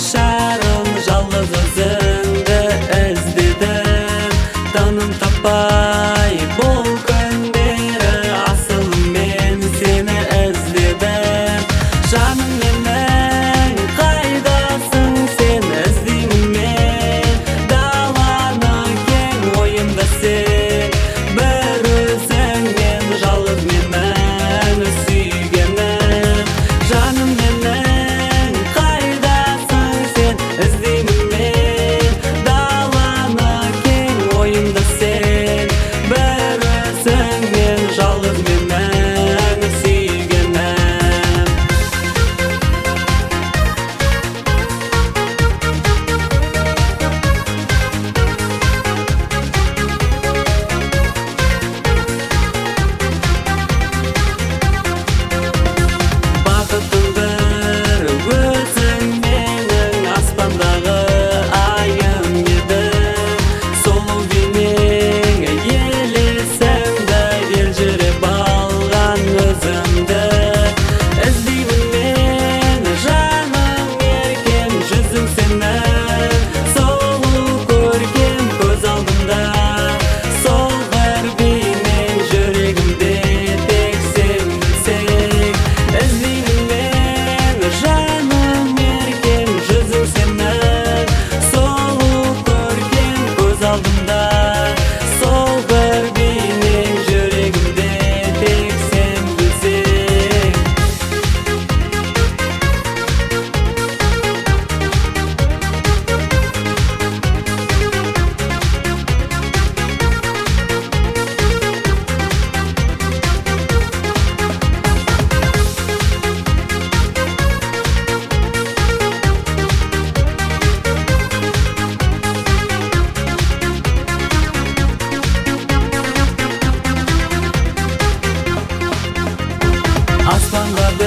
Şarım жалғыз өзіңді іздедім, тыным таппай бұл күндері асылым мен сені іздедім. Жаным менің қайдасың, сен іздеймін мен даланы кең, ойымда сен бір өзіңмен, жалғыз менің сүйгенім. Жаным менің қайдасың, сен іздеймін мен даланы кең, ойымда сен бір өзіңмен, жалғыз менің сүйгенім. Бақытым бір өзің менің, аспандағы айым едің. Сұлу бейнең елесіңді, елжіреп алған өзімді. Іздеймін мен жаным еркем, жүзің сенің сұлу көркем, көз алдымда сол бір бейнең, жүрегімде тек сен білсең. Іздеймін мен жаным еркем, жүзің сенің сұлу көркем, көз алдымда сол бір бейнең, жүрегімде тек сен білсең. Аспанға